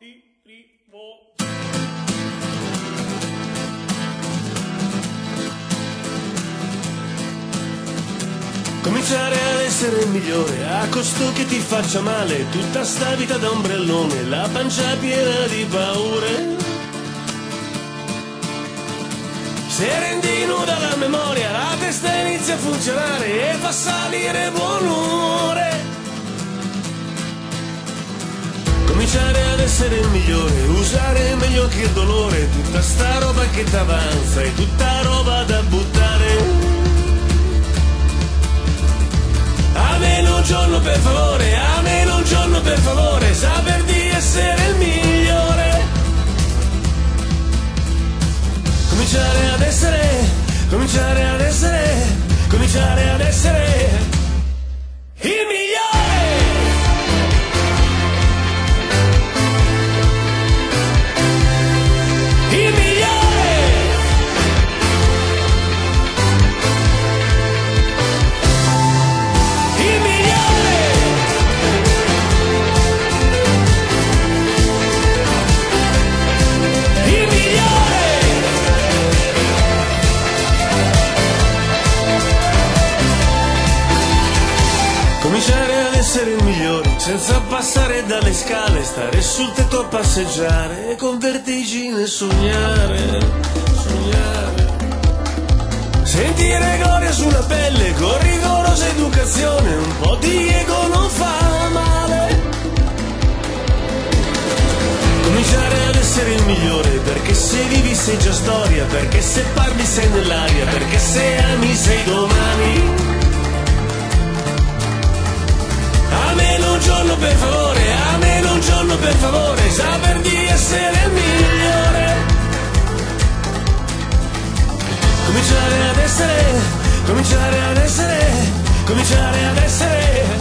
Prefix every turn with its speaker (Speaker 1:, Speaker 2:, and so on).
Speaker 1: Cominciare ad essere il migliore a costo che ti faccia male, tutta sta vita da ombrellone, la pancia piena di paure. Se rendi nuda la memoria, la testa inizia a funzionare e fa salire buon umore. Cominciare ad essere il migliore, usare meglio che il dolore, tutta sta roba che t'avanza è tutta roba da buttare. Almeno un giorno per favore, almeno un giorno per favore, saper di essere il migliore. Cominciare ad essere, cominciare ad essere, cominciare ad essere il migliore. Il migliore. Il migliore. Il migliore. Cominciare ad essere il migliore, senza passare dalle scale, stare sul tetto a passeggiare, con vertigine sognare, sognare. Sentire gloria sulla pelle, con rigorosa educazione, un po' di ego non fa male. Cominciare ad essere il migliore, perché se vivi sei già storia, perché se parli sei nell'aria, perché se ami sei domani. Almeno un giorno per favore, almeno un giorno per favore, saper di essere il migliore. Cominciare ad essere, cominciare ad essere, cominciare ad essere